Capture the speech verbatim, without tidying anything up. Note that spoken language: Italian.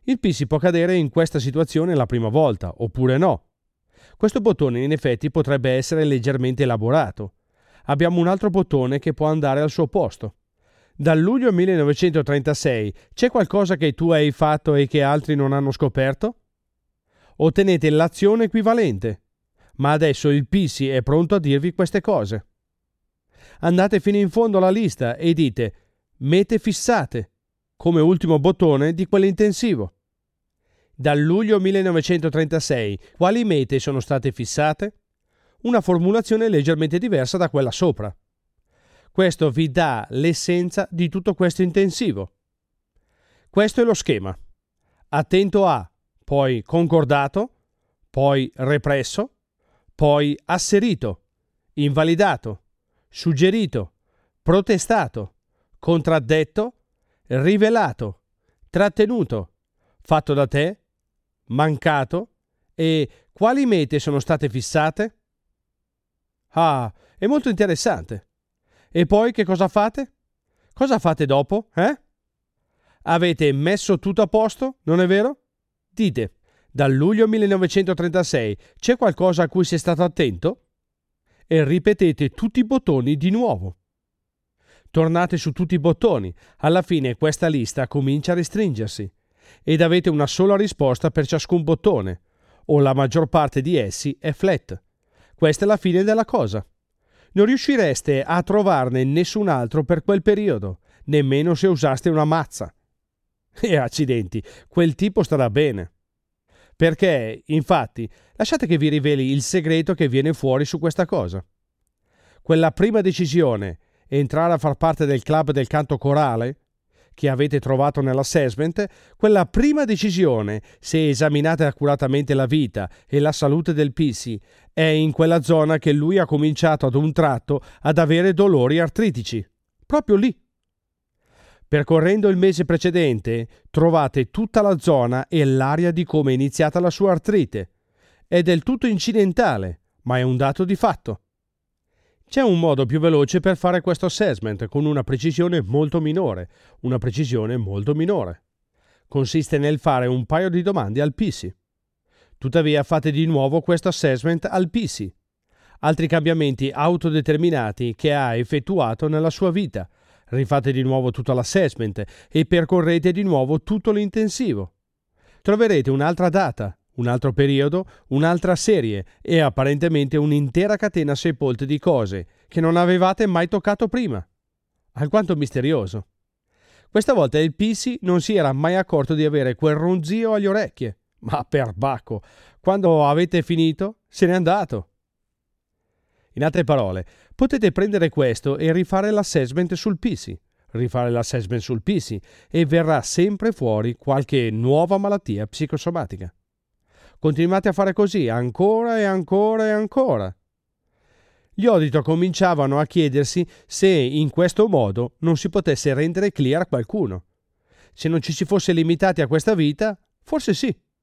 Il P C può cadere in questa situazione la prima volta, oppure no. Questo bottone in effetti potrebbe essere leggermente elaborato. Abbiamo un altro bottone che può andare al suo posto. Dal luglio millenovecentotrentasei c'è qualcosa che tu hai fatto e che altri non hanno scoperto? Ottenete l'azione equivalente. Ma adesso il P C è pronto a dirvi queste cose. Andate fino in fondo alla lista e dite mete fissate, come ultimo bottone di quell'intensivo. Dal luglio millenovecentotrentasei, quali mete sono state fissate? Una formulazione leggermente diversa da quella sopra. Questo vi dà l'essenza di tutto questo intensivo. Questo è lo schema. Attento a, poi concordato, poi represso, poi asserito, invalidato, suggerito, protestato, contraddetto, rivelato, trattenuto, fatto da te, mancato e quali mete sono state fissate? Ah, è molto interessante. E poi che cosa fate? Cosa fate dopo, eh? Avete messo tutto a posto, non è vero? Dite, dal luglio millenovecentotrentasei c'è qualcosa a cui sei stato attento? E ripetete tutti i bottoni di nuovo. Tornate su tutti i bottoni, alla fine questa lista comincia a restringersi ed avete una sola risposta per ciascun bottone, o la maggior parte di essi è flat. Questa è la fine della cosa. Non riuscireste a trovarne nessun altro per quel periodo, nemmeno se usaste una mazza. E accidenti, quel tipo starà bene. Perché, infatti, lasciate che vi riveli il segreto che viene fuori su questa cosa. Quella prima decisione, entrare a far parte del club del canto corale, che avete trovato nell'assessment, quella prima decisione, se esaminate accuratamente la vita e la salute del P C, è in quella zona che lui ha cominciato ad un tratto ad avere dolori artritici. Proprio lì. Percorrendo il mese precedente, trovate tutta la zona e l'area di come è iniziata la sua artrite. È del tutto incidentale, ma è un dato di fatto. C'è un modo più veloce per fare questo assessment con una precisione molto minore, una precisione molto minore. Consiste nel fare un paio di domande al P C. Tuttavia fate di nuovo questo assessment al P C. Altri cambiamenti autodeterminati che ha effettuato nella sua vita. Rifate di nuovo tutto l'assessment e percorrete di nuovo tutto l'intensivo. Troverete un'altra data, un altro periodo, un'altra serie e apparentemente un'intera catena sepolte di cose che non avevate mai toccato prima. Alquanto misterioso. Questa volta il P C non si era mai accorto di avere quel ronzio alle orecchie, ma perbacco, quando avete finito se n'è andato. In altre parole, potete prendere questo e rifare l'assessment sul P C, rifare l'assessment sul P C e verrà sempre fuori qualche nuova malattia psicosomatica. Continuate a fare così ancora e ancora e ancora. Gli auditor cominciavano a chiedersi se in questo modo non si potesse rendere clear a qualcuno. Se non ci si fosse limitati a questa vita, forse sì.